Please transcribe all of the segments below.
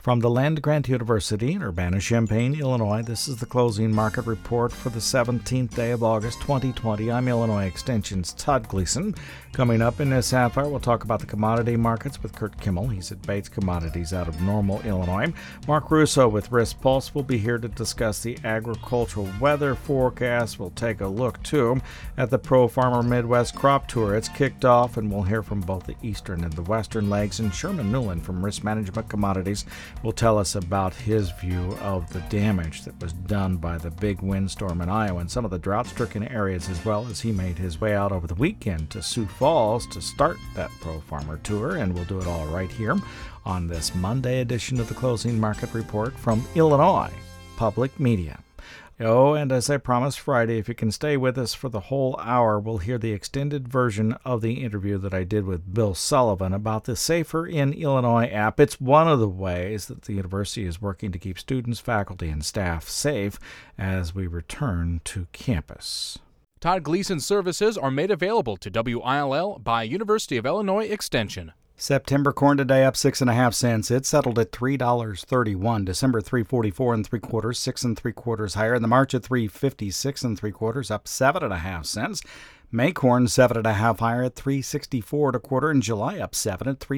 From the land-grant University in Urbana-Champaign, Illinois, this is the closing market report for the 17th day of August 2020. I'm Illinois Extension's Todd Gleason. Coming up in this half hour, we'll talk about the commodity markets with Kurt Kimmel. He's at Bates Commodities out of Normal, Illinois. Mark Russo with Risk Pulse will be here to discuss the agricultural weather forecast. We'll take a look, too, at the Pro Farmer Midwest Crop Tour. It's kicked off, and we'll hear from both the eastern and the western legs. And Sherman Newland from Risk Management Commodities will tell us about his view of the damage that was done by the big windstorm in Iowa and some of the drought-stricken areas, as well as he made his way out over the weekend to Sioux Falls to start that Pro Farmer Tour. And we'll do it all right here on this Monday edition of the Closing Market Report from Illinois Public Media. Oh, and as I promised Friday, if you can stay with us for the whole hour, we'll hear the extended version of the interview that I did with Bill Sullivan about the Safer in Illinois app. It's one of the ways that the university is working to keep students, faculty, and staff safe as we return to campus. Todd Gleason services are made available to WILL by University of Illinois Extension. September corn today up 6.5 cents. It settled at $3.31. December 3.44 3/4, 6 3/4 higher. In the March at 3.56 3/4, up 7.5 cents. May corn 7.5 higher at 3.64 1/4. In July up 7 at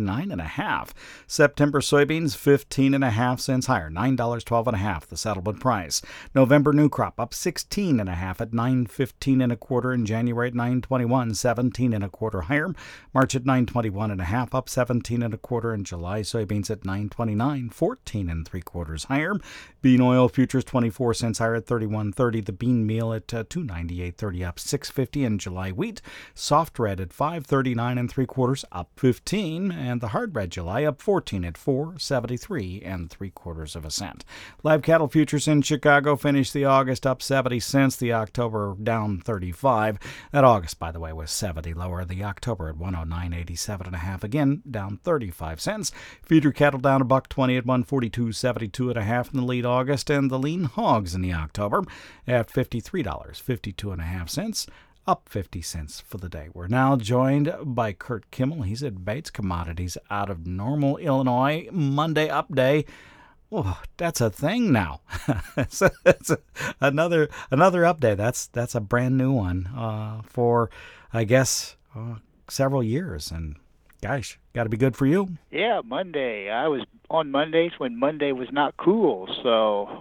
3.69 September soybeans 15.5 cents higher, $9.12 the settlement price. November new crop up 16.5 at 9.15 1/4. In January at 9.21, 17 1/4 higher. March at 9.21 up 17 1/4. In July soybeans at 9.29, 14 3/4 higher. Bean oil futures 24 cents higher at 31.30. The bean meal at 298.30 up 6.50. In July wheat, soft red at 5.39 3/4 up 15, and the hard red July up 14 at 4.73 3/4 cents. Live cattle futures in Chicago finished the August up 70 cents, the October down 35. That August, by the way, was 70 lower. The October at 109.87 again down 35 cents. Feeder cattle down $1.20 at 142.72 in the late August, and the lean hogs in the October at $53.52 up 50 cents for the day. We're now joined by Kurt Kimmel. He's at Bates Commodities out of Normal, Illinois. Monday up day. Oh, that's a thing now. It's another up day. That's a brand new one for, I guess, several years. And gosh, got to be good for you. Yeah, Monday. I was on Mondays when Monday was not cool, so...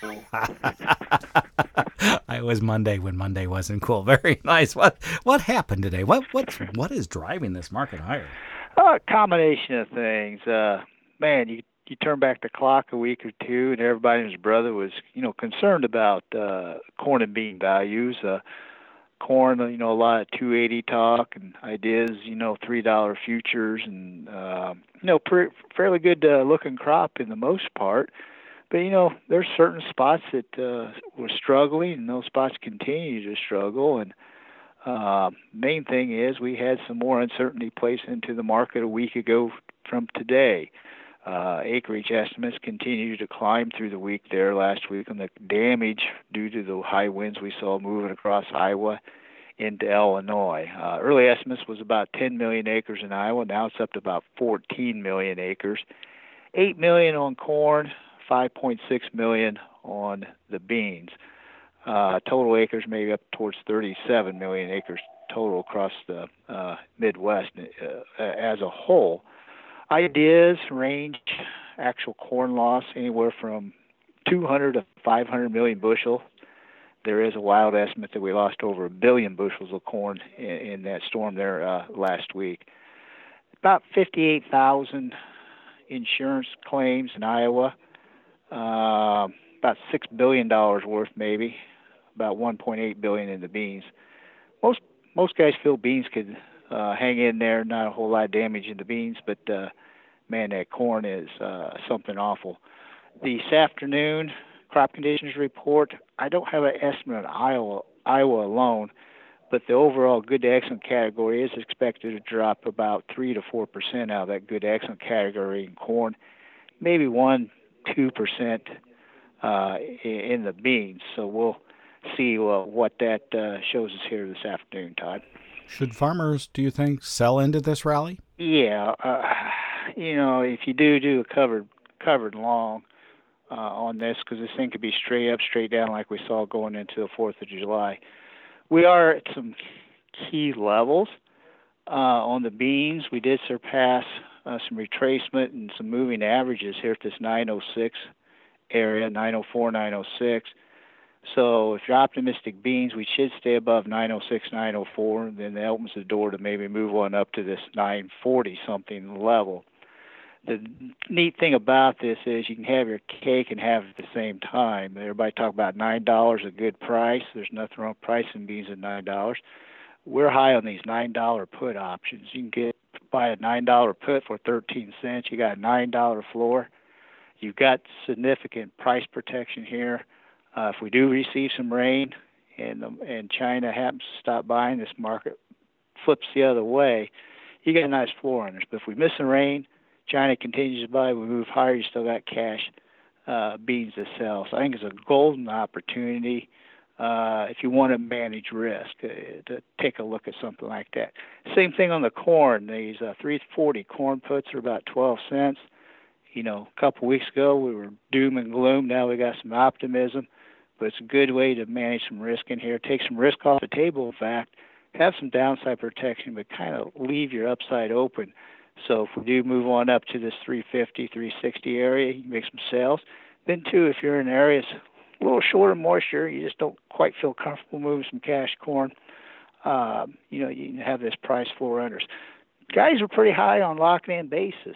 I was Monday when Monday wasn't cool. Very nice. What happened today? What is driving this market higher? A combination of things. Man, you turn back the clock a week or two, and everybody and his brother was concerned about corn and bean values. Corn, a lot of 280 talk and ideas, $3 futures, and fairly good looking crop in the most part. But, there's certain spots that were struggling, and those spots continue to struggle. And main thing is we had some more uncertainty placed into the market a week ago from today. Acreage estimates continue to climb through the week there last week on the damage due to the high winds we saw moving across Iowa into Illinois. Early estimates was about 10 million acres in Iowa. Now it's up to about 14 million acres. 8 million on corn, 5.6 million on the beans. Total acres maybe up towards 37 million acres total across the Midwest as a whole. Ideas range actual corn loss anywhere from 200 to 500 million bushel. There is a wild estimate that we lost over 1 billion bushels of corn in that storm there last week. About 58,000 insurance claims in Iowa. About $6 billion worth, maybe about $1.8 billion in the beans. Most guys feel beans could hang in there. Not a whole lot of damage in the beans, but man, that corn is something awful. This afternoon, crop conditions report. I don't have an estimate on Iowa alone, but the overall good to excellent category is expected to drop about 3 to 4% out of that good to excellent category in corn, maybe 1-2% in the beans. So we'll see what that shows us here this afternoon, Todd. Should farmers, do you think, sell into this rally? Yeah. If you do a covered long on this because this thing could be straight up, straight down like we saw going into the 4th of July. We are at some key levels on the beans. We did surpass some retracement and some moving averages here at this 906 area, 904, 906. So if you're optimistic beans, we should stay above 906, 904, and then that opens the door to maybe move on up to this 940 something level. The neat thing about this is you can have your cake and have it at the same time. Everybody talk about $9 a good price. There's nothing wrong with pricing beans at $9. We're high on these $9 put options. You can buy a $9 put for 13 cents. You got a $9 floor. You've got significant price protection here. If we do receive some rain and China happens to stop buying, this market flips the other way, you get a nice floor on this. But if we miss the rain, China continues to buy, we move higher, you still got cash beans to sell. So I think it's a golden opportunity if you want to manage risk to take a look at something like that. Same thing on the corn. These 340 corn puts are about 12 cents. You know, a couple weeks ago we were doom and gloom. Now we got some optimism. But it's a good way to manage some risk in here. Take some risk off the table, in fact. Have some downside protection, but kind of leave your upside open. So if we do move on up to this 350, 360 area, you can make some sales. Then, too, if you're in areas a little short of moisture, you just don't quite feel comfortable moving some cash corn, you can have this price floor unders. Guys are pretty high on locking in basis.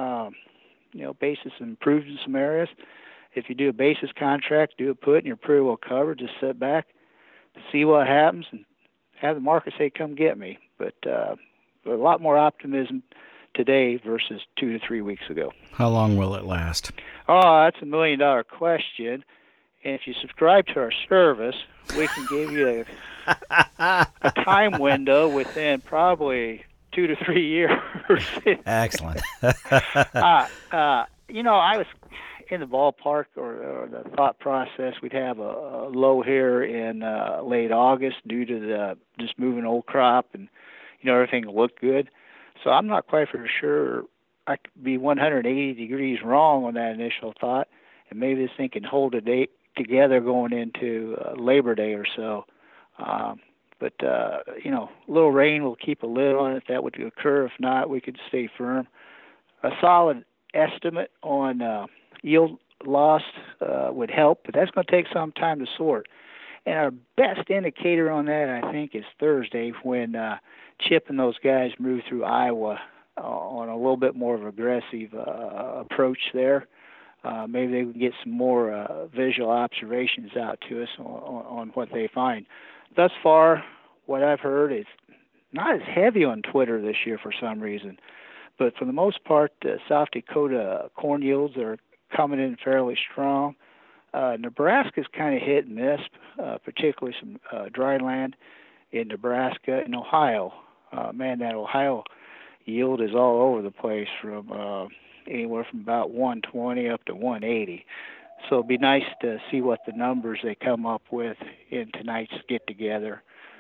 Basis improved in some areas. If you do a basis contract, do a put, and you're pretty well covered, just sit back, see what happens, and have the market say, come get me. But a lot more optimism today versus 2 to 3 weeks ago. How long will it last? Oh, that's $1 million question. And if you subscribe to our service, we can give you a time window within probably 2 to 3 years. Excellent. I was in the ballpark or the thought process, we'd have a low here in late August due to the just moving old crop and everything looked good. So I'm not quite for sure. I could be 180 degrees wrong on that initial thought, and maybe this thing can hold a day together going into Labor Day or so. But a little rain will keep a lid on it if that would occur. If not, we could stay firm. A solid estimate on yield loss would help, but that's going to take some time to sort. And our best indicator on that, I think, is Thursday when Chip and those guys move through Iowa on a little bit more of an aggressive approach there. Maybe they can get some more visual observations out to us on what they find. Thus far, what I've heard is not as heavy on Twitter this year for some reason. But for the most part, South Dakota corn yields are coming in fairly strong. Nebraska's kind of hit and miss, particularly some dry land in Nebraska and Ohio. That Ohio yield is all over the place from anywhere from about 120 up to 180. So it'd be nice to see what the numbers they come up with in tonight's get-together.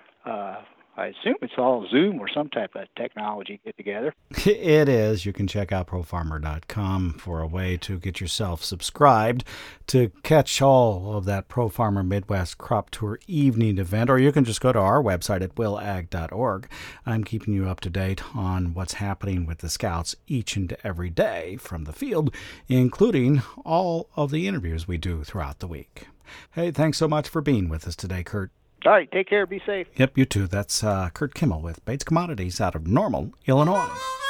I assume it's all Zoom or some type of technology get-together. It is. You can check out ProFarmer.com for a way to get yourself subscribed to catch all of that Pro Farmer Midwest Crop Tour evening event, or you can just go to our website at willag.org. I'm keeping you up to date on what's happening with the Scouts each and every day from the field, including all of the interviews we do throughout the week. Hey, thanks so much for being with us today, Kurt. All right, take care. Be safe. Yep, you too. That's Kurt Kimmel with Bates Commodities out of Normal, Illinois.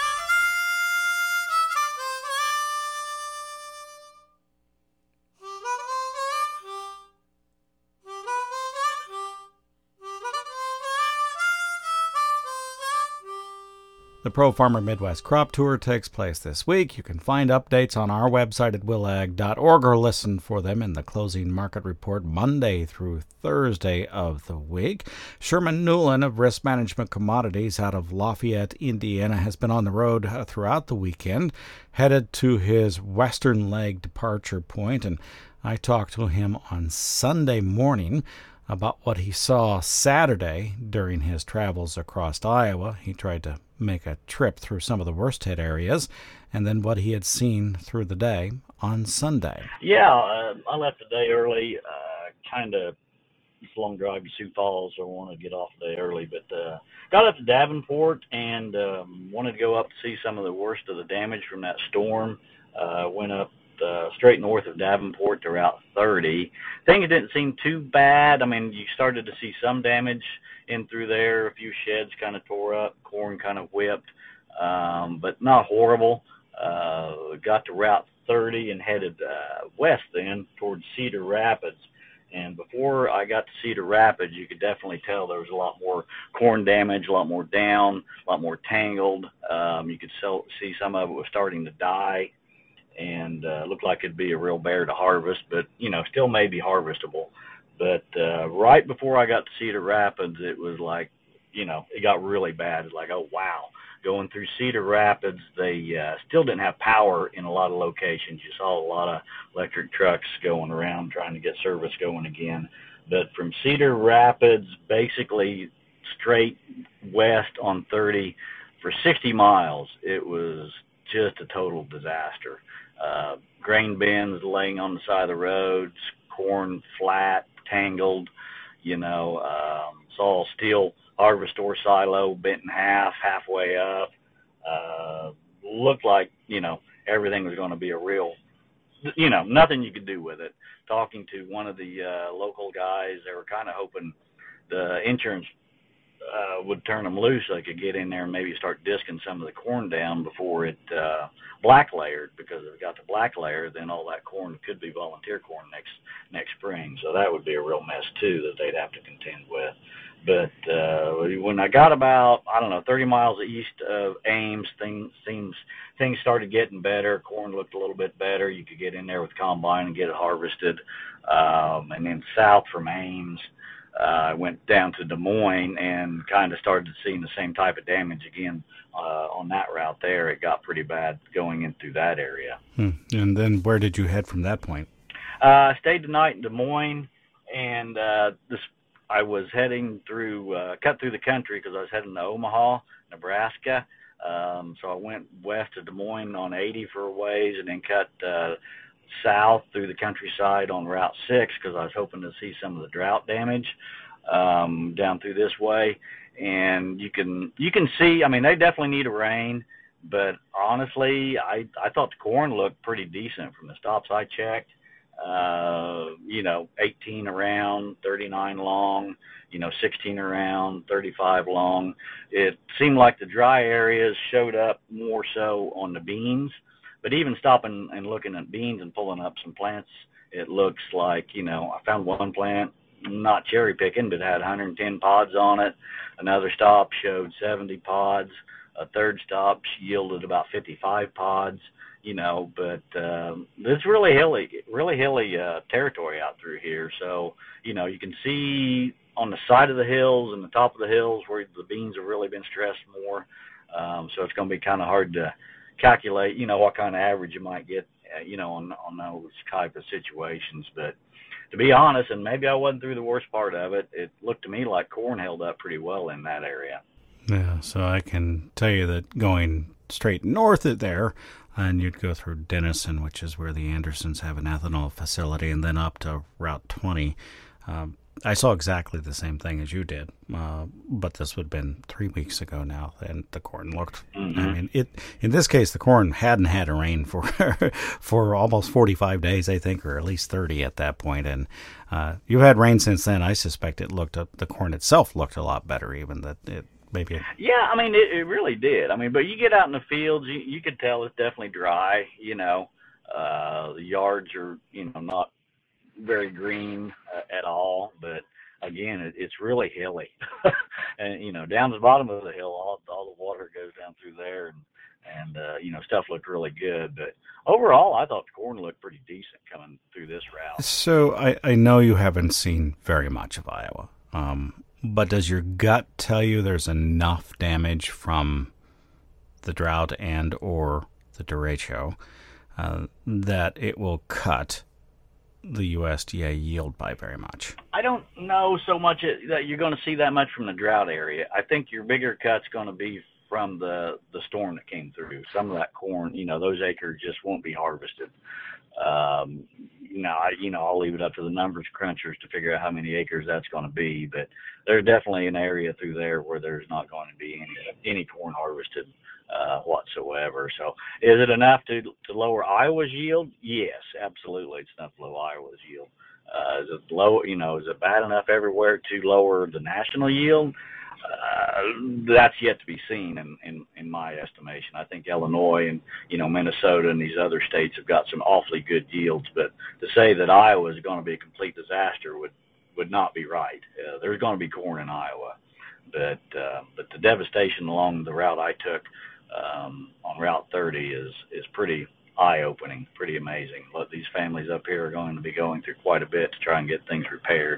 The Pro Farmer Midwest Crop Tour takes place this week. You can find updates on our website at willag.org or listen for them in the closing market report Monday through Thursday of the week. Sherman Newland of Risk Management Commodities out of Lafayette, Indiana, has been on the road throughout the weekend, headed to his western leg departure point, and I talked to him on Sunday morning about what he saw Saturday during his travels across Iowa. He tried to make a trip through some of the worst hit areas, and then what he had seen through the day on Sunday. Yeah, I left a day early. Kind of, it's a long drive to Sioux Falls, so I want to get off a day early. But got up to Davenport and wanted to go up to see some of the worst of the damage from that storm. Went up straight north of Davenport to Route 30. Things didn't seem too bad. I mean, you started to see some damage in through there. A few sheds kind of tore up, corn kind of whipped, but not horrible. Got to Route 30 and headed west then towards Cedar Rapids. And before I got to Cedar Rapids, you could definitely tell there was a lot more corn damage, a lot more down, a lot more tangled. You could see some of it was starting to die and looked like it'd be a real bear to harvest, but, still may be harvestable. But right before I got to Cedar Rapids, it was like, it got really bad. It's like, oh, wow. Going through Cedar Rapids, they still didn't have power in a lot of locations. You saw a lot of electric trucks going around trying to get service going again. But from Cedar Rapids, basically straight west on 30 for 60 miles, it was just a total disaster. Grain bins laying on the side of the roads, corn flat, tangled, saw steel harvestor silo bent in half, halfway up. Looked like, everything was going to be a real, nothing you could do with it. Talking to one of the local guys, they were kind of hoping the insurance would turn them loose so they could get in there and maybe start disking some of the corn down before it black layered, because if it got to black layer, then all that corn could be volunteer corn next spring. So that would be a real mess too that they'd have to contend with. But when I got about, 30 miles east of Ames, things started getting better. Corn looked a little bit better. You could get in there with combine and get it harvested. And then south from Ames, I went down to Des Moines and kind of started seeing the same type of damage again on that route there. It got pretty bad going in through that area. And then where did you head from that point? I stayed the night in Des Moines, and I was heading cut through the country because I was heading to Omaha, Nebraska. So I went west of Des Moines on 80 for a ways and then cut south through the countryside on Route 6 because I was hoping to see some of the drought damage down through this way. And you can see, they definitely need a rain, but honestly, I thought the corn looked pretty decent from the stops I checked. 18 around, 39 long, 16 around, 35 long. It seemed like the dry areas showed up more so on the beans, but even stopping and looking at beans and pulling up some plants, it looks like, I found one plant, not cherry picking, but had 110 pods on it. Another stop showed 70 pods. A third stop yielded about 55 pods. But it's really hilly territory out through here. So, you can see on the side of the hills and the top of the hills where the beans have really been stressed more. So it's going to be kind of hard to calculate, what kind of average you might get, on those type of situations. But to be honest, and maybe I wasn't through the worst part of it, it looked to me like corn held up pretty well in that area. Yeah, so I can tell you that going straight north of there, and you'd go through Denison, which is where the Andersons have an ethanol facility, and then up to Route 20. I saw exactly the same thing as you did, but this would have been 3 weeks ago now, and the corn looked, in this case, the corn hadn't had a rain for almost 45 days, I think, or at least 30 at that point, and you had rain since then. I suspect the corn itself looked a lot better, even that it maybe. Yeah, it really did. But you get out in the fields, you could tell it's definitely dry. The yards are, not very green at all. But again, it's really hilly, and down to the bottom of the hill, all the water goes down through there, and stuff looked really good. But overall, I thought the corn looked pretty decent coming through this route. So I know you haven't seen very much of Iowa. But does your gut tell you there's enough damage from the drought and or the derecho that it will cut the USDA yield by very much? I don't know so much that you're going to see that much from the drought area. I think your bigger cut's going to be from the storm that came through. Some of that corn, those acres just won't be harvested. I'll leave it up to the numbers crunchers to figure out how many acres that's going to be. But there's definitely an area through there where there's not going to be any corn harvested whatsoever. So is it enough to lower Iowa's yield? Yes, absolutely. It's enough to lower Iowa's yield. Is it low? Is it bad enough everywhere to lower the national yield? That's yet to be seen in my estimation. I think Illinois and Minnesota and these other states have got some awfully good yields, but to say that Iowa is going to be a complete disaster would not be right. There's going to be corn in Iowa, but the devastation along the route I took on Route 30 is pretty eye-opening, pretty amazing. What these families up here are going to be going through quite a bit to try and get things repaired.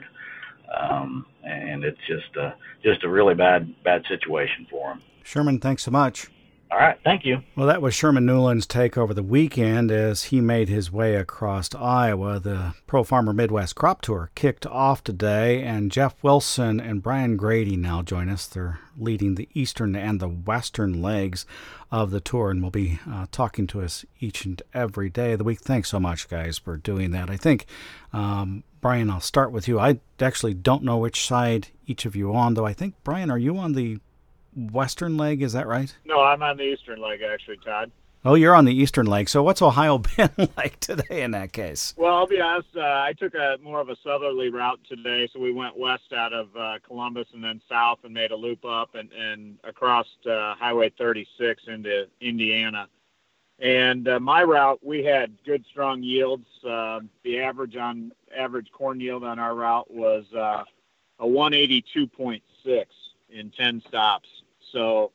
And it's just a really bad situation for them. Sherman, thanks so much. All right, thank you. Well, that was Sherman Newland's take over the weekend as he made his way across Iowa. The Pro Farmer Midwest Crop Tour kicked off today, and Jeff Wilson and Brian Grady now join us. They're leading the eastern and the western legs of the tour, and will be talking to us each and every day of the week. Thanks so much, guys, for doing that. I think, Brian, I'll start with you. I actually don't know which side each of you are on, though. I think, Brian, are you on the western leg? Is that right? No, I'm on the eastern leg, actually, Todd. Oh, you're on the eastern leg. So what's Ohio been like today in that case? Well, I'll be honest, I took more of a southerly route today, so we went west out of Columbus and then south and made a loop up and across Highway 36 into Indiana. And my route, we had good, strong yields. The average corn yield on our route was a 182.6 in 10 stops. So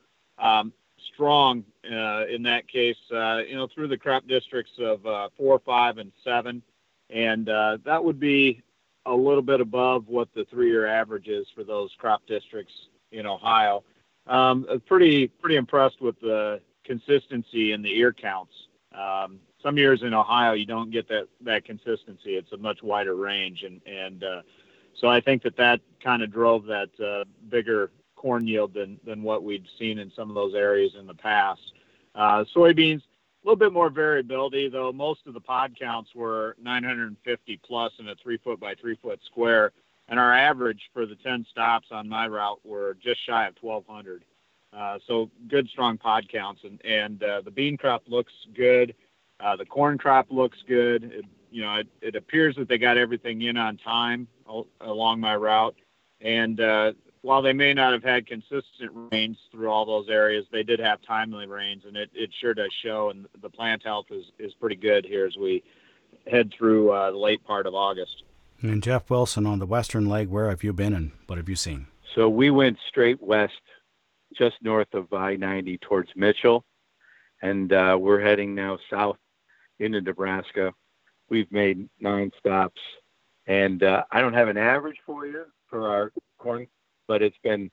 strong in that case, through the crop districts of 4, 5, and 7. And that would be a little bit above what the 3-year average is for those crop districts in Ohio. Pretty impressed with the consistency in the ear counts. Some years in Ohio, you don't get that consistency. It's a much wider range. And so I think that kind of drove that bigger corn yield than what we'd seen in some of those areas in the past. Soybeans, a little bit more variability, though. Most of the pod counts were 950 plus in a 3-foot by 3-foot square, and our average for the 10 stops on my route were just shy of 1,200. So good, strong pod counts, and the bean crop looks good. The corn crop looks good. It appears that they got everything in on time along my route, and while they may not have had consistent rains through all those areas, they did have timely rains, and it sure does show. And the plant health is pretty good here as we head through the late part of August. And Jeff Wilson on the western leg, where have you been and what have you seen? So we went straight west, just north of I-90 towards Mitchell, and we're heading now south into Nebraska. We've made 9 stops, and I don't have an average for you for our corn, but it's been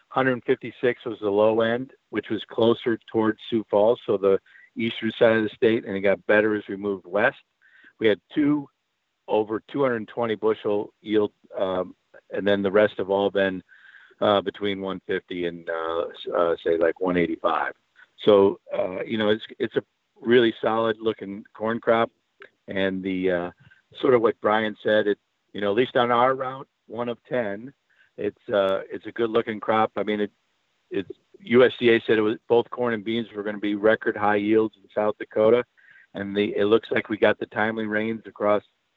156 was the low end, which was closer towards Sioux Falls, so the eastern side of the state, and it got better as we moved west. We had 2 over 220 bushel yield, and then the rest have all been between 150 and say like 185. So it's a really solid looking corn crop, and the sort of what Brian said, at least on our route, 1 of 10. It's a good looking crop. I mean, it's USDA said it was both corn and beans were going to be record high yields in South Dakota, and it looks like we got the timely rains across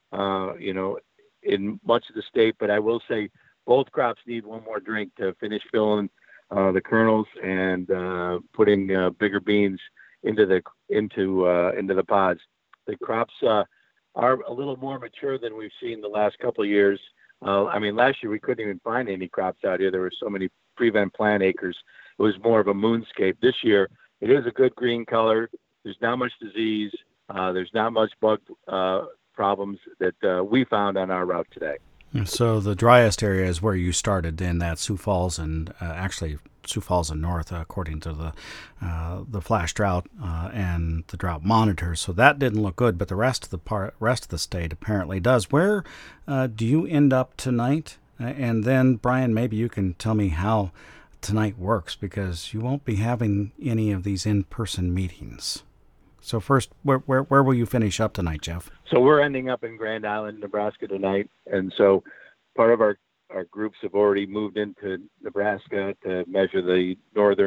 in much of the state. But I will say both crops need one more drink to finish filling the kernels and putting bigger beans into the pods. The crops are a little more mature than we've seen the last couple of years. Last year we couldn't even find any crops out here. There were so many prevent plant acres. It was more of a moonscape. This year, it is a good green color. There's not much disease. There's not much bug problems that we found on our route today. So the driest area is where you started in that Sioux Falls, and actually Sioux Falls and north, according to the flash drought and the drought monitor. So that didn't look good, but the rest of the state apparently does. Where do you end up tonight? And then, Brian, maybe you can tell me how tonight works, because you won't be having any of these in-person meetings. So first, where will you finish up tonight, Jeff? So we're ending up in Grand Island, Nebraska tonight, and so part of our groups have already moved into Nebraska to measure the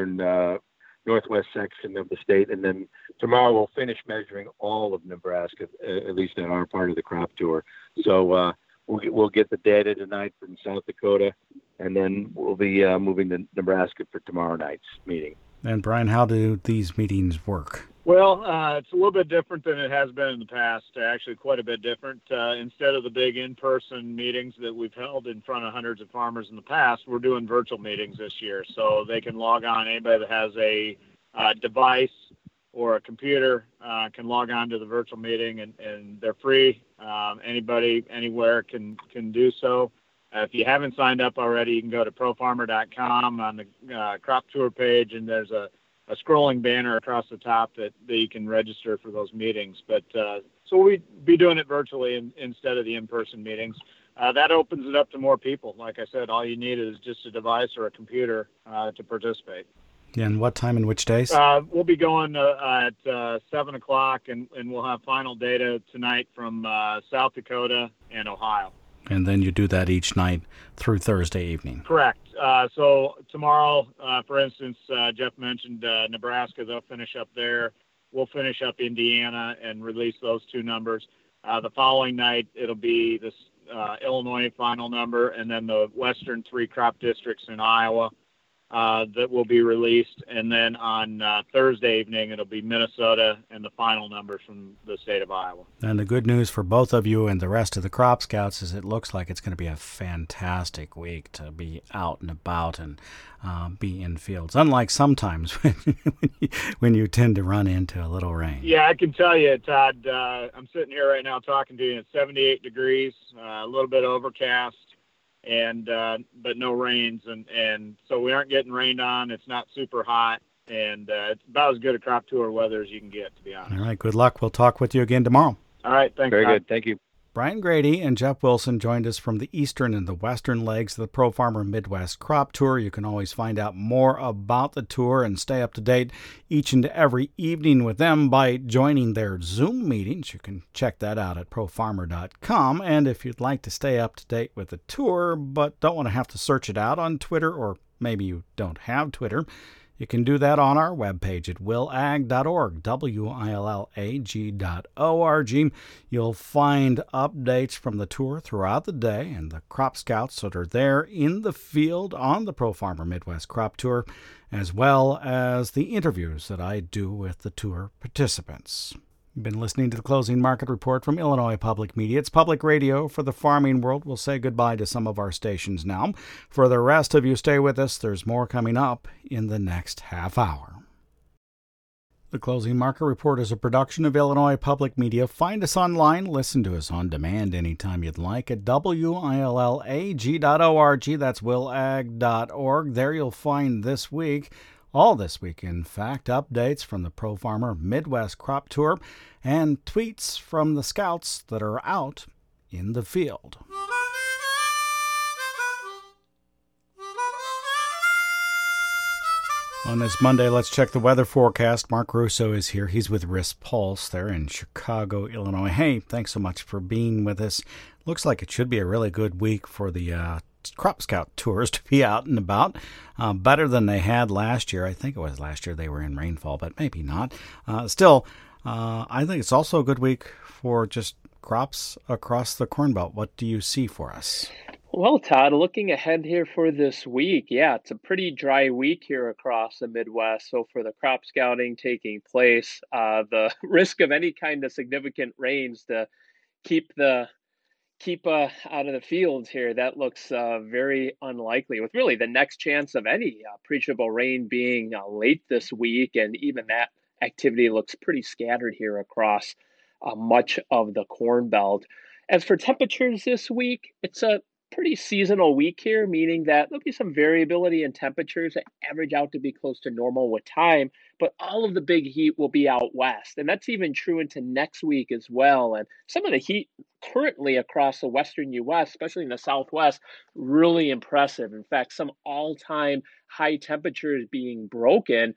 northwest section of the state, and then tomorrow we'll finish measuring all of Nebraska, at least in our part of the crop tour. So we'll get the data tonight from South Dakota, and then we'll be moving to Nebraska for tomorrow night's meeting. And Brian, how do these meetings work? Well, it's a little bit different than it has been in the past, actually quite a bit different. Instead of the big in-person meetings that we've held in front of hundreds of farmers in the past, we're doing virtual meetings this year. So they can log on, anybody that has a device or a computer can log on to the virtual meeting, and they're free. Anybody, anywhere can do so. If you haven't signed up already, you can go to profarmer.com on the crop tour page, and there's a scrolling banner across the top that you can register for those meetings. But so we'd be doing it virtually instead of the in-person meetings. That opens it up to more people. Like I said, all you need is just a device or a computer to participate. And what time and which days? We'll be going at 7 o'clock, and we'll have final data tonight from South Dakota and Ohio. And then you do that each night through Thursday evening. Correct. So tomorrow, for instance, Jeff mentioned Nebraska. They'll finish up there. We'll finish up Indiana and release those two numbers. The following night, it'll be this Illinois final number, and then the western three crop districts in Iowa that will be released. And then on Thursday evening, it'll be Minnesota and the final numbers from the state of Iowa. And the good news for both of you and the rest of the Crop Scouts is it looks like it's going to be a fantastic week to be out and about and be in fields, unlike sometimes when you tend to run into a little rain. Yeah, I can tell you, Todd, I'm sitting here right now talking to you. It's 78 degrees, a little bit overcast, and but no rains, and so we aren't getting rained on. It's not super hot, and it's about as good a crop tour weather as you can get, to be honest. All right, good luck. We'll talk with you again tomorrow. All right, thanks. Very Todd. good. Thank you. Brian Grady and Jeff Wilson joined us from the eastern and the western legs of the Pro Farmer Midwest Crop Tour. You can always find out more about the tour and stay up to date each and every evening with them by joining their Zoom meetings. You can check that out at profarmer.com. And if you'd like to stay up to date with the tour but don't want to have to search it out on Twitter, or maybe you don't have Twitter, you can do that on our webpage at willag.org, willag.org. You'll find updates from the tour throughout the day and the crop scouts that are there in the field on the Pro Farmer Midwest Crop Tour, as well as the interviews that I do with the tour participants. You've been listening to the Closing Market Report from Illinois Public Media. It's public radio for the farming world. We'll say goodbye to some of our stations now. For the rest of you, stay with us. There's more coming up in the next half hour. The Closing Market Report is a production of Illinois Public Media. Find us online. Listen to us on demand anytime you'd like at willag.org. That's willag.org. There you'll find this week, all this week, in fact, updates from the Pro Farmer Midwest Crop Tour and tweets from the scouts that are out in the field. On this Monday, let's check the weather forecast. Mark Russo is here. He's with Risk Pulse there in Chicago, Illinois. Hey, thanks so much for being with us. Looks like it should be a really good week for the Crop Scout tours to be out and about. Better than they had last year. I think it was last year they were in rainfall, but maybe not. Still, I think it's also a good week for just crops across the Corn Belt. What do you see for us? Well, Todd, looking ahead here for this week, it's a pretty dry week here across the Midwest. So for the crop scouting taking place, the risk of any kind of significant rains to keep out of the fields here, that looks very unlikely, with really the next chance of any appreciable rain being late this week. And even that activity looks pretty scattered here across much of the Corn Belt. As for temperatures this week, it's a pretty seasonal week here, meaning that there'll be some variability in temperatures that average out to be close to normal with time, but all of the big heat will be out west. And that's even true into next week as well. And some of the heat currently across the western U.S., especially in the Southwest, really impressive. In fact, some all-time high temperatures being broken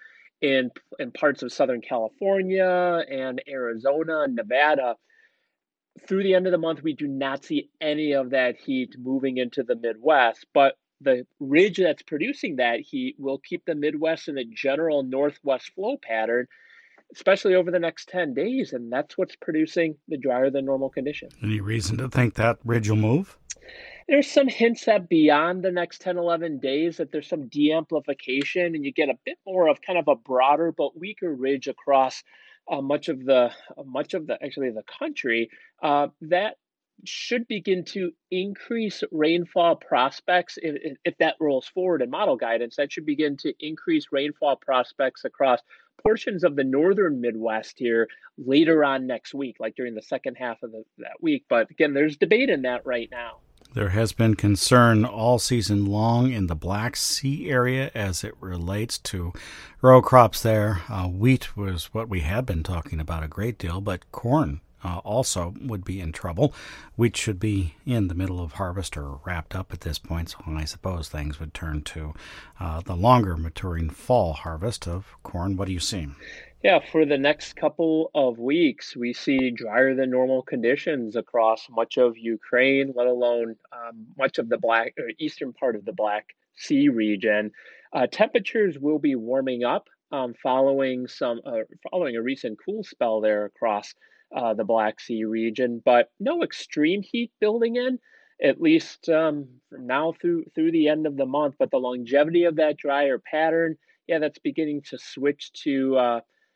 in parts of Southern California and Arizona and Nevada. Through the end of the month, we do not see any of that heat moving into the Midwest, but the ridge that's producing that heat will keep the Midwest in a general northwest flow pattern, especially over the next 10 days, and that's what's producing the drier than normal condition. Any reason to think that ridge will move? There's some hints that beyond the next 10, 11 days that there's some de-amplification and you get a bit more of kind of a broader but weaker ridge across much of the country that should begin to increase rainfall prospects. If that rolls forward in model guidance, that should begin to increase rainfall prospects across portions of the northern Midwest here later on next week, like during the second half of that week. But again, there's debate in that right now. There has been concern all season long in the Black Sea area as it relates to row crops there. Wheat was what we had been talking about a great deal, but corn also would be in trouble. Wheat should be in the middle of harvest or wrapped up at this point, so I suppose things would turn to the longer maturing fall harvest of corn. What do you see? Yeah, for the next couple of weeks, we see drier than normal conditions across much of Ukraine, let alone much of the eastern part of the Black Sea region. Temperatures will be warming up following a recent cool spell there across the Black Sea region, but no extreme heat building in, at least from now through the end of the month. But the longevity of that drier pattern, that's beginning to switch to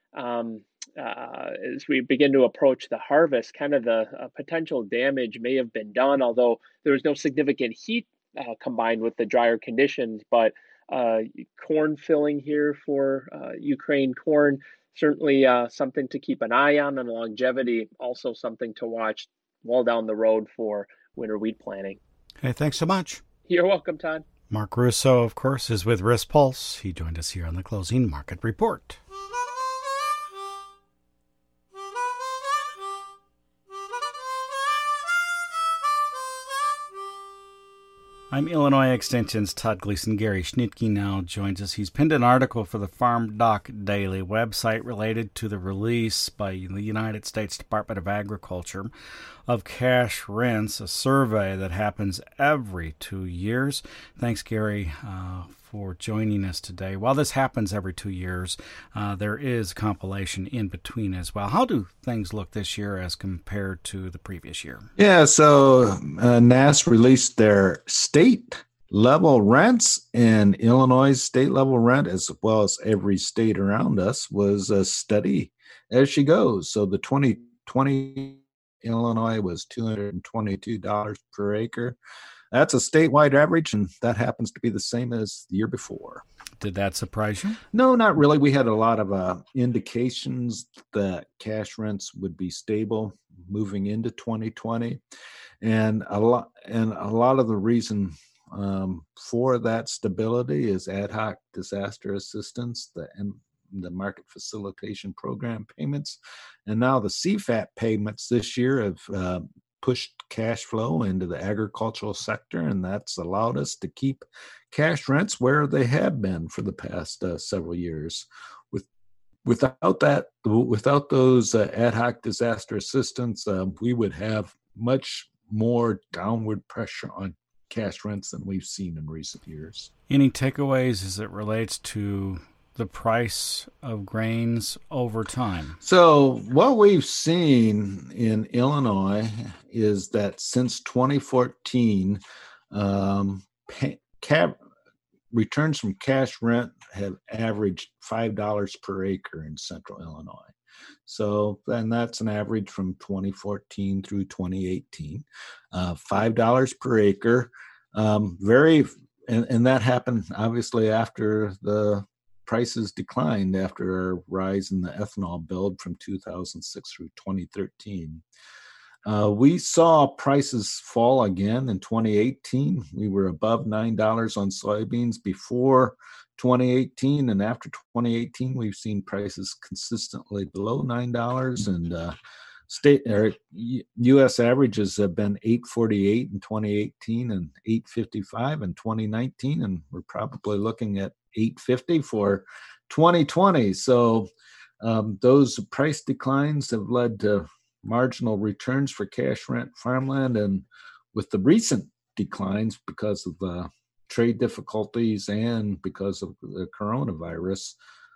as we begin to approach the harvest, kind of the potential damage may have been done, although there was no significant heat combined with the drier conditions. But corn filling here for Ukraine corn, certainly something to keep an eye on, and longevity also something to watch well down the road for winter wheat planting. Hey, thanks so much. You're welcome, Todd. Mark Russo, of course, is with Risk Pulse. He joined us here on the Closing Market Report. I'm Illinois Extension's Todd Gleason. Gary Schnitke now joins us. He's pinned an article for the Farm Doc Daily website related to the release by the United States Department of Agriculture of cash rents, a survey that happens every 2 years. Thanks, Gary, for joining us today. While this happens every 2 years, there is compilation in between as well. How do things look this year as compared to the previous year? Yeah, so NASS released their state level rents, and Illinois state level rent, as well as every state around us, was steady as she goes. So the 2020 Illinois was $222 per acre. That's a statewide average, and that happens to be the same as the year before. Did that surprise you? No, not really. We had a lot of indications that cash rents would be stable moving into 2020, and a lot of the reason for that stability is ad hoc disaster assistance, the market facilitation program payments, and now the CFAP payments this year have pushed cash flow into the agricultural sector, and that's allowed us to keep cash rents where they have been for the past several years. Without those ad hoc disaster assistance, we would have much more downward pressure on cash rents than we've seen in recent years. Any takeaways as it relates to the price of grains over time? So what we've seen in Illinois is that since 2014, returns from cash rent have averaged $5 per acre in central Illinois. So, and that's an average from 2014 through 2018, $5 per acre. And that happened obviously after the prices declined after a rise in the ethanol build from 2006 through 2013. We saw prices fall again in 2018. We were above $9 on soybeans before 2018, and after 2018, we've seen prices consistently below $9. And U.S. averages have been $8.48 in 2018 and $8.55 in 2019, and we're probably looking at $8.50 for 2020. So those price declines have led to marginal returns for cash rent farmland, and with the recent declines because of trade difficulties and because of the coronavirus,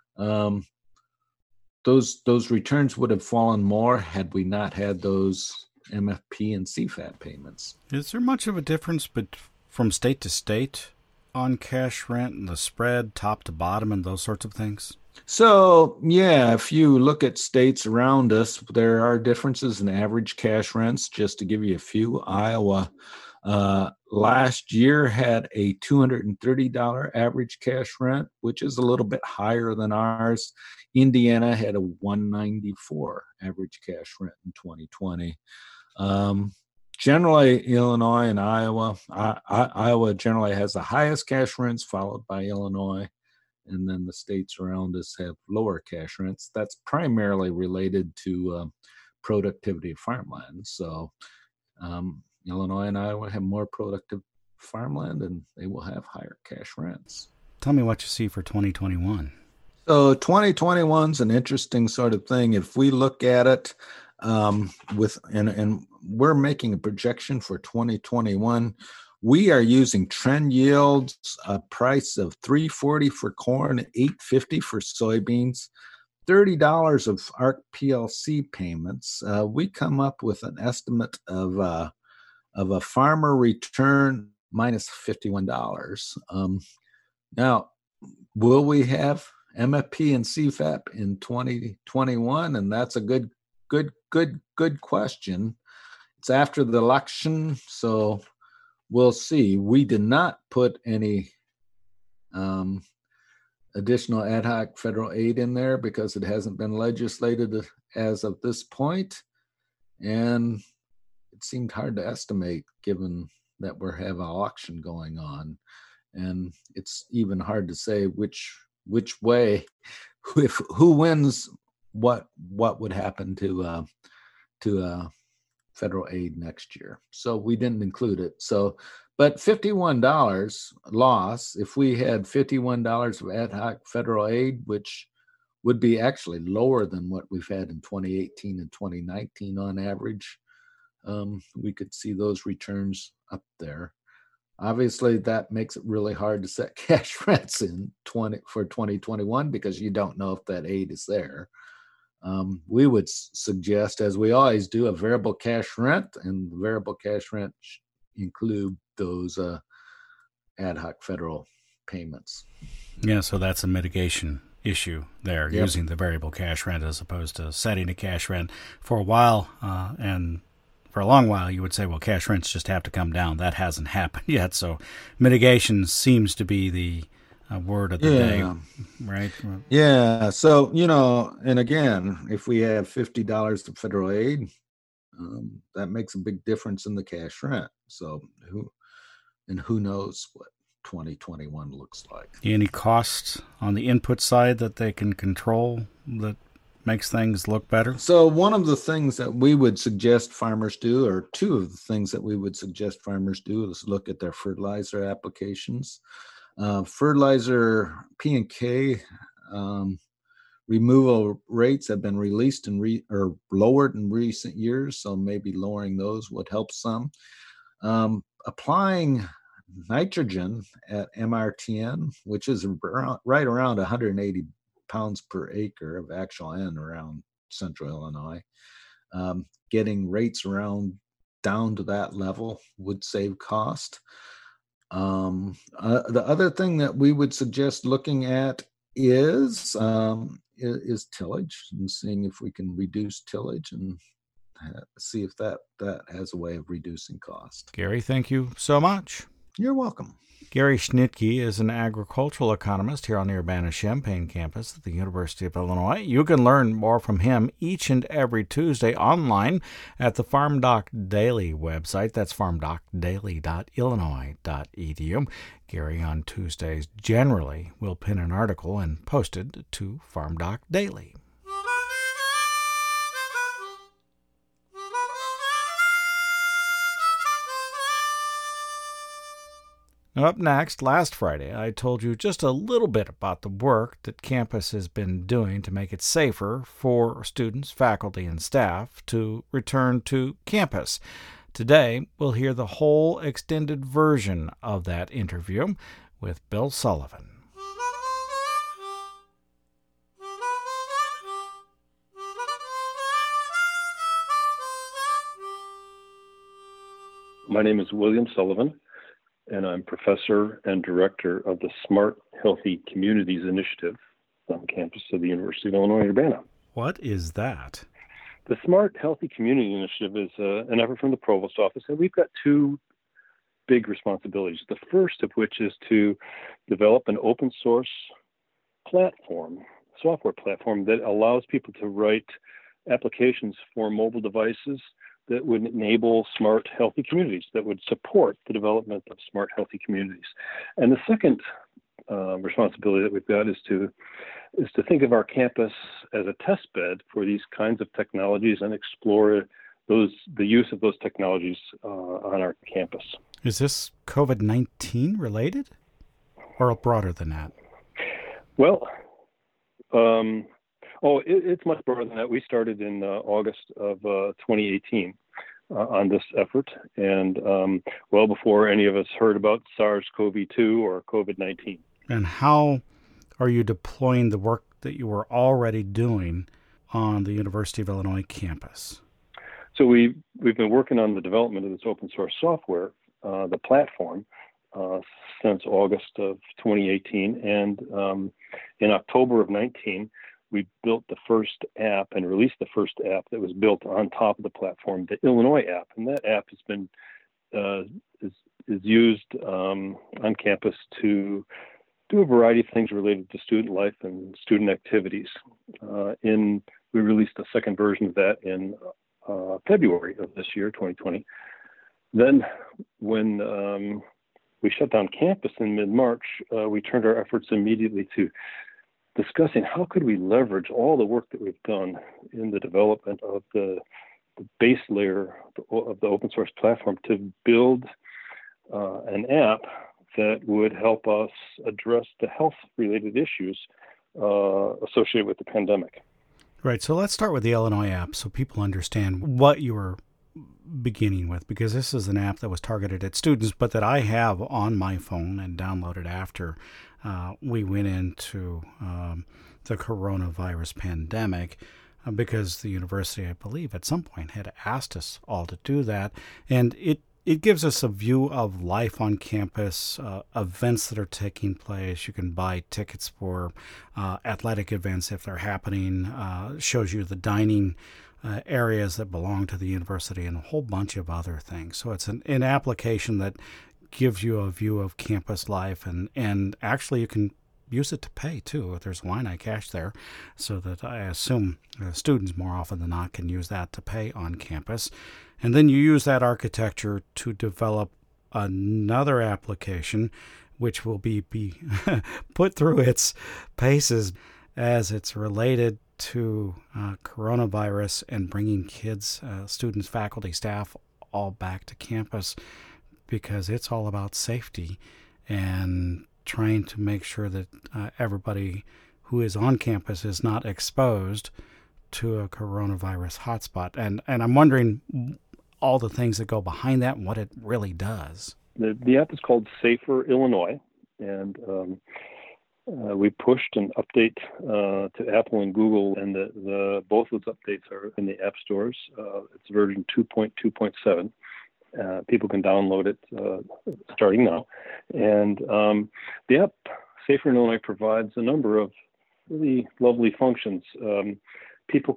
those returns would have fallen more had we not had those MFP and CFAP payments. Is there much of a difference from state to state on cash rent and the spread top to bottom and those sorts of things? So, yeah, if you look at states around us, there are differences in average cash rents. Just to give you a few, Iowa last year had a $230 average cash rent, which is a little bit higher than ours. Indiana had a $194 average cash rent in 2020. Generally, Illinois and Iowa, Iowa generally has the highest cash rents, followed by Illinois, and then the states around us have lower cash rents. That's primarily related to productivity of farmland. So Illinois and Iowa have more productive farmland, and they will have higher cash rents. Tell me what you see for 2021. So 2021 is an interesting sort of thing. If we look at it and we're making a projection for 2021, we are using trend yields, a price of $3.40 for corn, $8.50 for soybeans, $30 of ARC PLC payments. We come up with an estimate of a farmer return minus $51. Now, will we have MFP and CFAP in 2021? And that's a good question. It's after the election, so we'll see. We did not put any additional ad hoc federal aid in there because it hasn't been legislated as of this point, and it seemed hard to estimate given that we have an election going on, and it's even hard to say which way, if who wins, what would happen to federal aid next year. So we didn't include it. So, but $51 loss, if we had $51 of ad hoc federal aid, which would be actually lower than what we've had in 2018 and 2019 on average, we could see those returns up there. Obviously, that makes it really hard to set cash rents for 2021 because you don't know if that aid is there. We would suggest, as we always do, a variable cash rent, and variable cash rent include those ad hoc federal payments. Yeah, so that's a mitigation issue there, Yep. using the variable cash rent as opposed to setting a cash rent. For a while, and for a long while, you would say, well, cash rents just have to come down. That hasn't happened yet, so mitigation seems to be the word of the day, right? Yeah. So, and again, if we have $50 of federal aid, that makes a big difference in the cash rent. So who knows what 2021 looks like. Any costs on the input side that they can control that makes things look better? So one of the things that we would suggest farmers do, or two of the things that we would suggest farmers do, is look at their fertilizer applications. Fertilizer P&K removal rates have been released or lowered in recent years, so maybe lowering those would help some. Applying nitrogen at MRTN, which is right around 180 pounds per acre of actual N around central Illinois, getting rates down to that level would save cost. The other thing that we would suggest looking at is tillage, and seeing if we can reduce tillage and see if that has a way of reducing cost. Gary, thank you so much. You're welcome. Gary Schnitke is an agricultural economist here on the Urbana-Champaign campus at the University of Illinois. You can learn more from him each and every Tuesday online at the FarmDoc Daily website. That's farmdocdaily.illinois.edu. Gary on Tuesdays generally will pin an article and post it to FarmDoc Daily. Up next, last Friday, I told you just a little bit about the work that campus has been doing to make it safer for students, faculty, and staff to return to campus. Today, we'll hear the whole extended version of that interview with Bill Sullivan. My name is William Sullivan, and I'm professor and director of the Smart Healthy Communities Initiative on campus of the University of Illinois Urbana. What is that? The Smart Healthy Community Initiative is an effort from the Provost Office, and we've got two big responsibilities. The first of which is to develop an open source platform, software platform that allows people to write applications for mobile devices that would enable smart, healthy communities, that would support the development of smart, healthy communities. And the second responsibility that we've got is to think of our campus as a test bed for these kinds of technologies and explore the use of those technologies on our campus. Is this COVID-19 related or broader than that? Well, it's much broader than that. We started in August of 2018 on this effort, and well before any of us heard about SARS-CoV-2 or COVID-19. And how are you deploying the work that you were already doing on the University of Illinois campus? So we've been working on the development of this open source software, the platform, since August of 2018, and in October of 19. We built the first app and released the first app that was built on top of the platform, the Illinois app. And that app has been is used on campus to do a variety of things related to student life and student activities. We released the second version of that in February of this year, 2020. Then when we shut down campus in mid-March, we turned our efforts immediately to discussing how could we leverage all the work that we've done in the development of the base layer of the open source platform to build an app that would help us address the health-related issues associated with the pandemic. Right. So let's start with the Illinois app so people understand what you were beginning with, because this is an app that was targeted at students, but that I have on my phone and downloaded after we went into the coronavirus pandemic, because the university, I believe, at some point had asked us all to do that. And it gives us a view of life on campus, events that are taking place. You can buy tickets for athletic events if they're happening, shows you the dining areas that belong to the university and a whole bunch of other things. So it's an application that gives you a view of campus life, and actually you can use it to pay too. There's Illini Cash there, so that I assume students more often than not can use that to pay on campus. And then you use that architecture to develop another application which will be put through its paces as it's related to coronavirus and bringing kids, students, faculty, staff all back to campus, because it's all about safety and trying to make sure that everybody who is on campus is not exposed to a coronavirus hotspot. And I'm wondering all the things that go behind that and what it really does. The app is called Safer Illinois, and we pushed an update to Apple and Google, and both those updates are in the app stores. It's version 2.2.7. People can download it starting now. And the app, Safer Illinois, provides a number of really lovely functions. People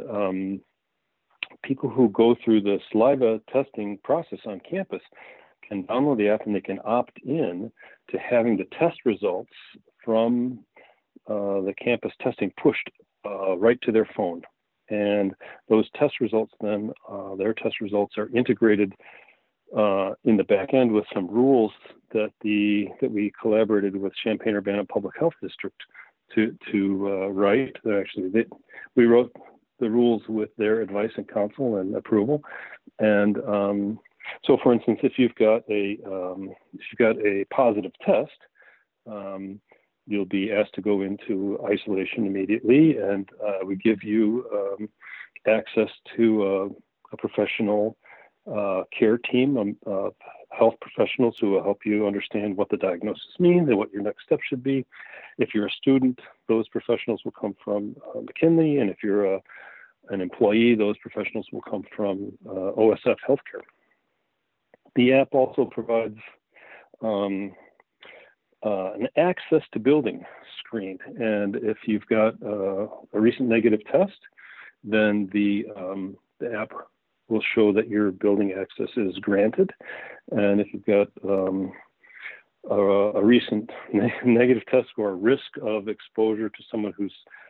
who go through the saliva testing process on campus can download the app, and they can opt in to having the test results from the campus testing pushed right to their phone. And those test results then, their test results are integrated in the back end with some rules that we collaborated with Champaign-Urbana Public Health District to write. We wrote the rules with their advice and counsel and approval, and So, for instance, if you've got a positive test, you'll be asked to go into isolation immediately, and we give you access to a professional care team of health professionals who will help you understand what the diagnosis means and what your next step should be. If you're a student, those professionals will come from McKinley, and if you're an employee, those professionals will come from OSF Healthcare. The app also provides an access to building screen, and if you've got a recent negative test, then the app will show that your building access is granted. And if you've got a recent negative test or a risk of exposure to someone who's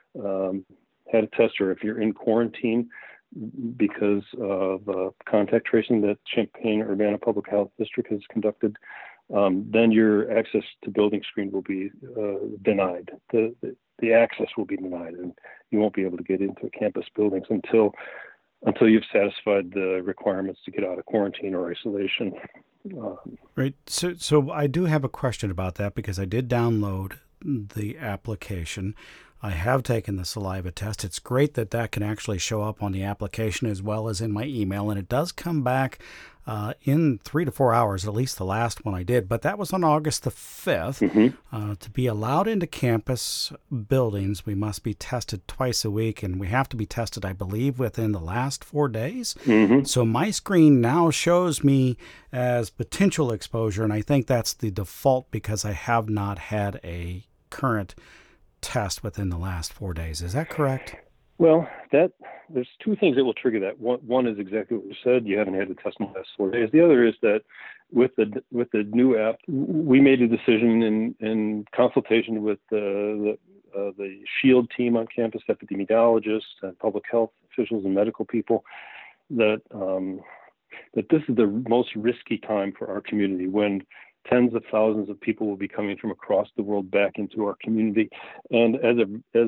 had a test, or if you're in quarantine because of contact tracing that Champaign-Urbana Public Health District has conducted, then your access to building screen will be denied. The access will be denied, and you won't be able to get into campus buildings until you've satisfied the requirements to get out of quarantine or isolation. Right. So I do have a question about that, because I did download the application. I have taken the saliva test. It's great that can actually show up on the application as well as in my email, and it does come back in 3 to 4 hours, at least the last one I did. But that was on August the 5th. Mm-hmm. To be allowed into campus buildings, we must be tested twice a week, and we have to be tested, I believe, within the last 4 days. Mm-hmm. So my screen now shows me as potential exposure, and I think that's the default because I have not had a current test within the last 4 days. Is that correct? Well, there's two things that will trigger that. One is exactly what you said. You haven't had a test in the last 4 days. The other is that with the new app, we made a decision in consultation with the SHIELD team on campus, epidemiologists and public health officials and medical people, that this is the most risky time for our community, when tens of thousands of people will be coming from across the world back into our community. And as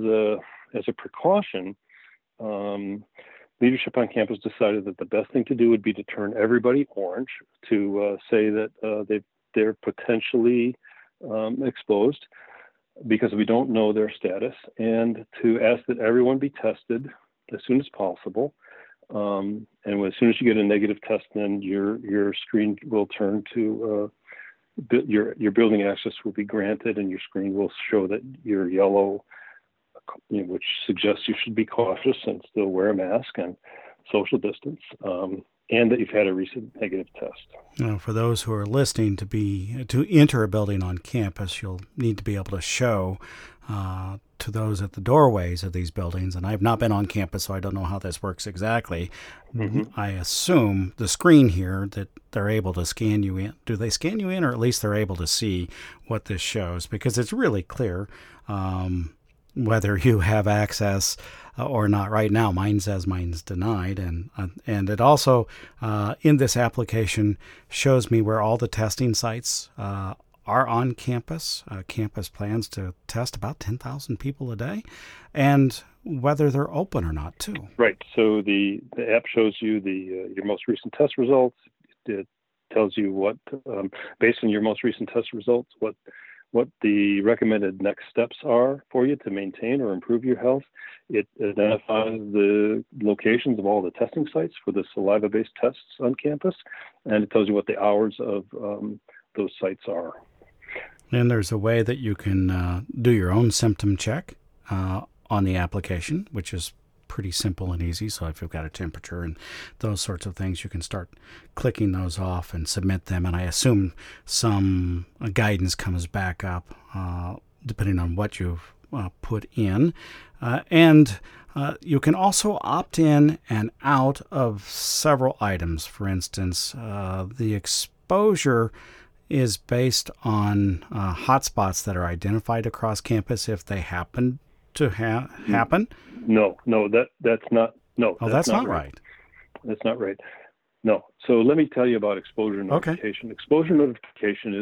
a precaution, leadership on campus decided that the best thing to do would be to turn everybody orange, to say that they're potentially exposed because we don't know their status, and to ask that everyone be tested as soon as possible. And as soon as you get a negative test, then your screen will turn to your building access will be granted, and your screen will show that you're yellow, which suggests you should be cautious and still wear a mask and social distance, and that you've had a recent negative test. Now, for those who are listening, to enter a building on campus, you'll need to be able to show to those at the doorways of these buildings, and I've not been on campus, so I don't know how this works exactly. Mm-hmm. I assume the screen here that they're able to scan you in. Do they scan you in, or at least they're able to see what this shows? Because it's really clear whether you have access or not. Right now, mine says mine's denied, and it also in this application shows me where all the testing sites are on campus. Campus plans to test about 10,000 people a day, and whether they're open or not, too. Right. So the app shows you your most recent test results. It tells you what, based on your most recent test results, what the recommended next steps are for you to maintain or improve your health. It identifies the locations of all the testing sites for the saliva-based tests on campus, and it tells you what the hours of those sites are. And there's a way that you can do your own symptom check on the application, which is pretty simple and easy. So if you've got a temperature and those sorts of things, you can start clicking those off and submit them. And I assume some guidance comes back up depending on what you've put in. And you can also opt in and out of several items. For instance, the exposure is based on hotspots that are identified across campus if they happen to happen. No, that's not. No, oh, that's not right. That's not right. No. So let me tell you about exposure notification. Okay. Exposure notification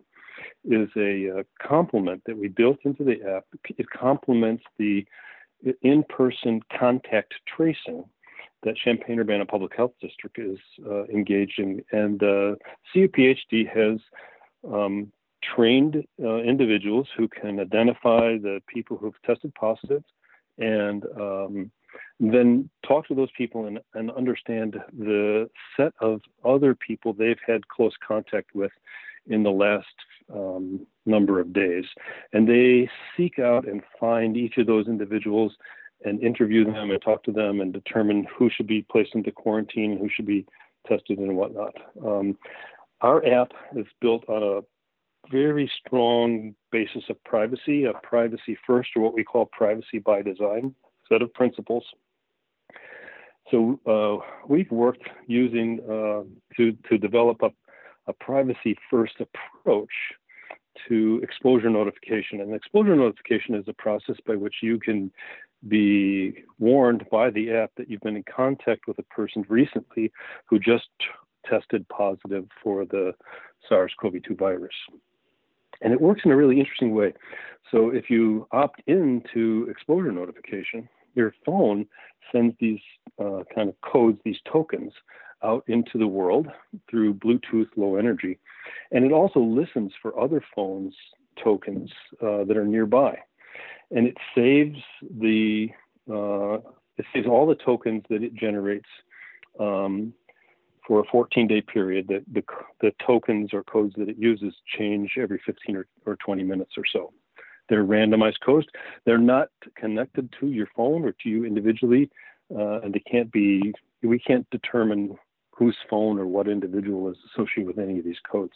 is a complement that we built into the app. It complements the in-person contact tracing that Champaign-Urbana Public Health District is engaged in. And CUPHD has trained individuals who can identify the people who've tested positive and then talk to those people and understand the set of other people they've had close contact with in the last number of days. And they seek out and find each of those individuals and interview them and talk to them and determine who should be placed into quarantine and who should be tested and whatnot. Our app is built on a very strong basis of privacy, a privacy first, or what we call privacy by design set of principles. So we've worked using to develop a privacy first approach to exposure notification. And exposure notification is a process by which you can be warned by the app that you've been in contact with a person recently who just tested positive for the SARS-CoV-2 virus. And it works in a really interesting way. So if you opt into exposure notification, your phone sends these kind of codes, these tokens, out into the world through Bluetooth Low Energy. And it also listens for other phones' tokens that are nearby. And it saves all the tokens that it generates for a 14-day period. That the tokens or codes that it uses change every 15 or 20 minutes or so. They're randomized codes. They're not connected to your phone or to you individually, and we can't determine whose phone or what individual is associated with any of these codes.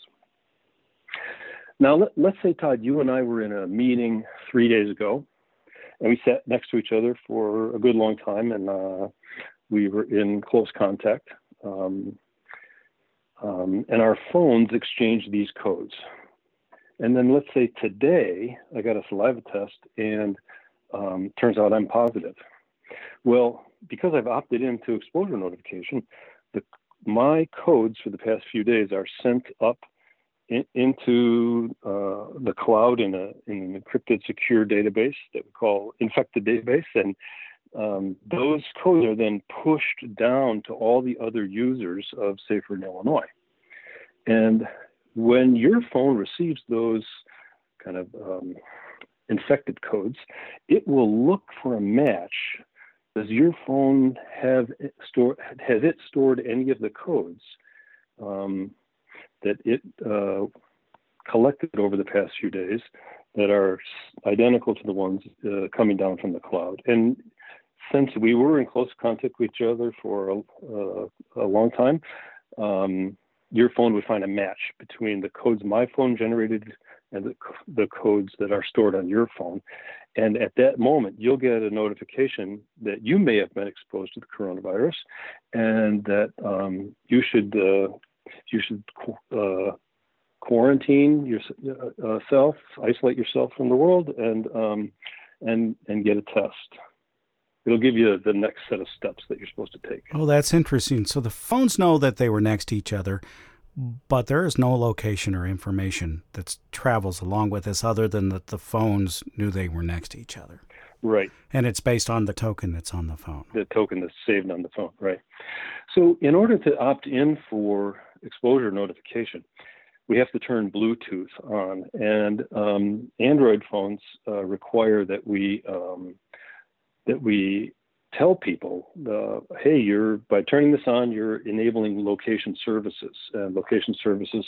Now, let's say, Todd, you and I were in a meeting 3 days ago, and we sat next to each other for a good long time, and we were in close contact. And our phones exchanged these codes. And then let's say today I got a saliva test and turns out I'm positive. Well, because I've opted into exposure notification, my codes for the past few days are sent up into the cloud in an encrypted secure database that we call infected database. And those codes are then pushed down to all the other users of Safer in Illinois. And when your phone receives those kind of infected codes, it will look for a match. Does your phone has it stored any of the codes that it collected over the past few days that are identical to the ones coming down from the cloud? And since we were in close contact with each other for a long time, your phone would find a match between the codes my phone generated and the codes that are stored on your phone. And at that moment, you'll get a notification that you may have been exposed to the coronavirus and that you should quarantine yourself, isolate yourself from the world, and get a test. It'll give you the next set of steps that you're supposed to take. Oh, that's interesting. So the phones know that they were next to each other, but there is no location or information that travels along with this other than that the phones knew they were next to each other. Right. And it's based on the token that's on the phone. The token that's saved on the phone, right. So in order to opt in for exposure notification, we have to turn Bluetooth on. And Android phones require that we tell people, hey, by turning this on, you're enabling location services. And location services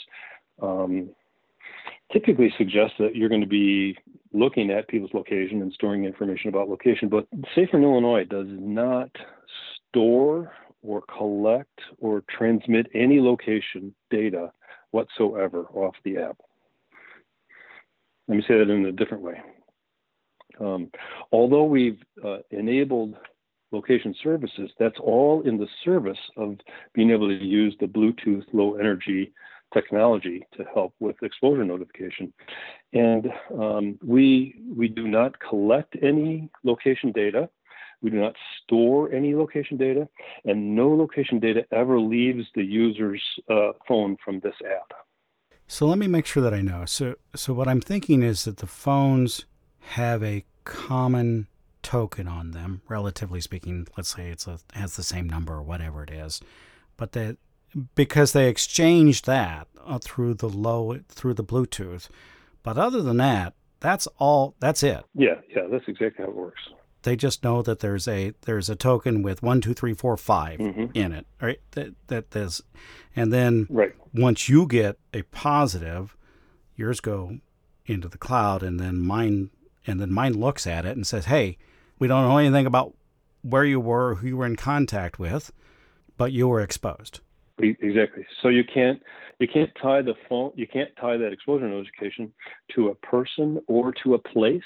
typically suggest that you're going to be looking at people's location and storing information about location. But Safer in Illinois does not store or collect or transmit any location data whatsoever off the app. Let me say that in a different way. Although we've enabled location services, that's all in the service of being able to use the Bluetooth Low Energy technology to help with exposure notification. And we do not collect any location data. We do not store any location data, and no location data ever leaves the user's phone from this app. So let me make sure that I know. So what I'm thinking is that the phones have a common token on them, relatively speaking. Let's say has the same number or whatever it is, but because they exchanged that through the Bluetooth. But other than that, that's it. Yeah, that's exactly how it works. They just know that there's a token with 1, 2, 3, 4, 5 in it, right? That there's, and then once you get a positive, yours go into the cloud, and then mine looks at it and says, "Hey, we don't know anything about where you were, who you were in contact with, but you were exposed." Exactly. So you can't tie that exposure notification to a person or to a place.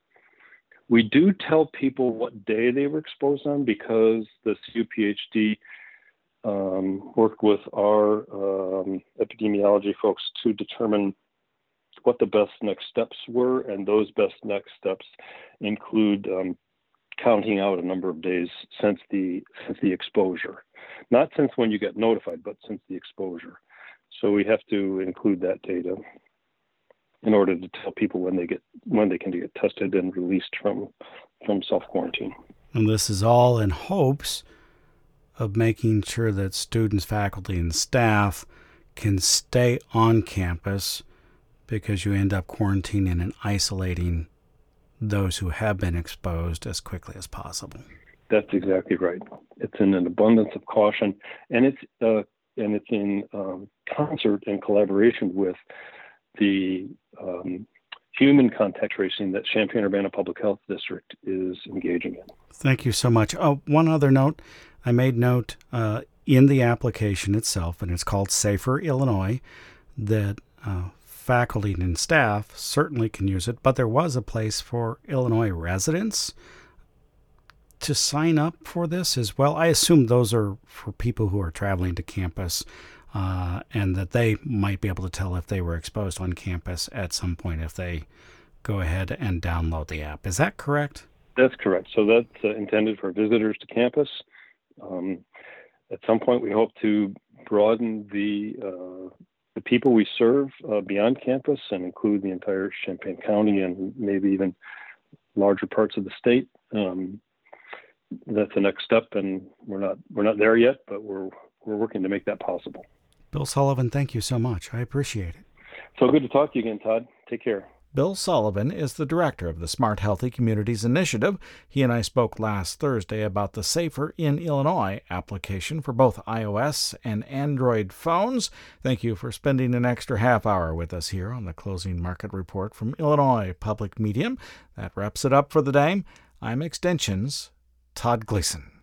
We do tell people what day they were exposed on, because the CUPHD worked with our epidemiology folks to determine what the best next steps were, and those best next steps include counting out a number of days since the exposure, not since when you get notified, but since the exposure. So we have to include that data in order to tell people when they can get tested and released from self-quarantine. And this is all in hopes of making sure that students, faculty, and staff can stay on campus, because you end up quarantining and isolating those who have been exposed as quickly as possible. That's exactly right. It's in an abundance of caution, and it's in concert and collaboration with the human contact tracing that Champaign-Urbana Public Health District is engaging in. Thank you so much. Oh, one other note. I made note in the application itself, and it's called Safer Illinois, that faculty and staff certainly can use it, but there was a place for Illinois residents to sign up for this as well. I assume those are for people who are traveling to campus, and that they might be able to tell if they were exposed on campus at some point if they go ahead and download the app. Is that correct? That's correct. So that's intended for visitors to campus. At some point, we hope to broaden the people we serve beyond campus and include the entire Champaign County and maybe even larger parts of the state. That's the next step, and we're not there yet, but we're working to make that possible. Bill Sullivan, thank you so much. I appreciate it. So good to talk to you again, Todd. Take care. Bill Sullivan is the director of the Smart Healthy Communities Initiative. He and I spoke last Thursday about the Safer in Illinois application for both iOS and Android phones. Thank you for spending an extra half hour with us here on the Closing Market Report from Illinois Public Medium. That wraps it up for the day. I'm Extension's Todd Gleason.